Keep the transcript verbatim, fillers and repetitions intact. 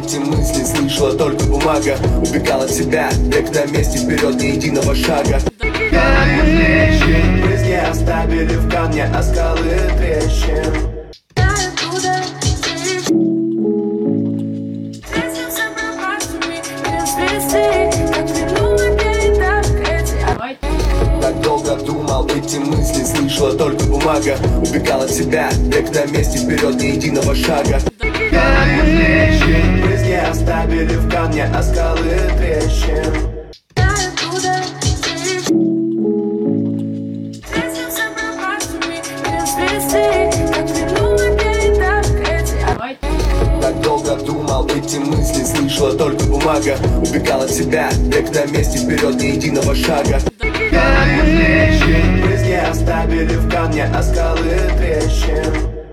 эти мысли, слышала только бумага. Убегал от себя, бег на месте, вперед ни единого шага. Брызги оставили в камне, а скалы трещин. Так долго думал, эти мысли, слышала только бумага. Убегал от себя, бег на месте, вперед ни единого шага. Брызги оставили в камне, а скалы трещин. Так долго думал, эти мысли, слышала только бумага. Убегал от себя, бег на месте, вперед ни единого шага. Брызги оставили в камне, а скалы трещин.